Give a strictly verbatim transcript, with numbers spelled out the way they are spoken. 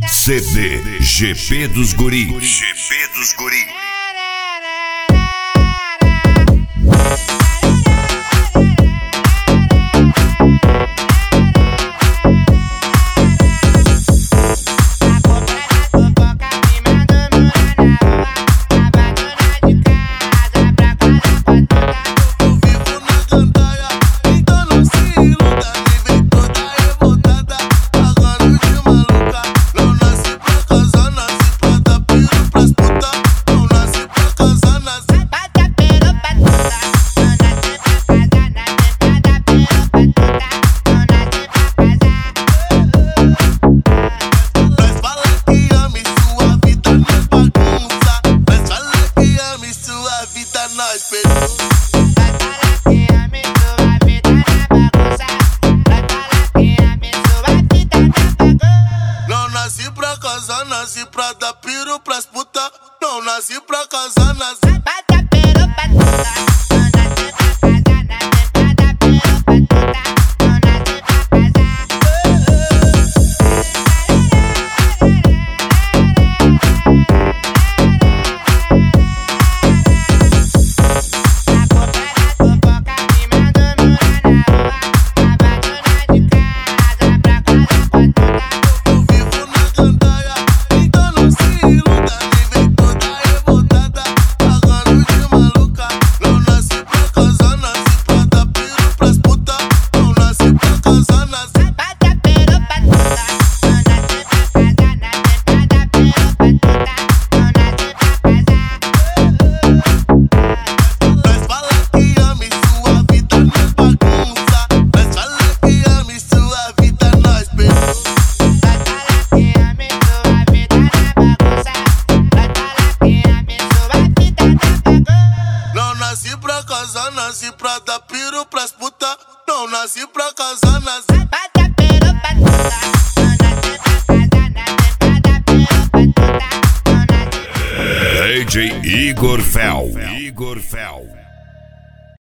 C D G P dos Guri. G P dos Guri. Nasci pra dar piro pras puta. Não nasci pra casar, nasci pra dar piro pra puta. Nasci pra dar piro pras puta. Não nasci pra casar, nasci pra dar piro pra puta. D J Igor Fel. Igor Fel.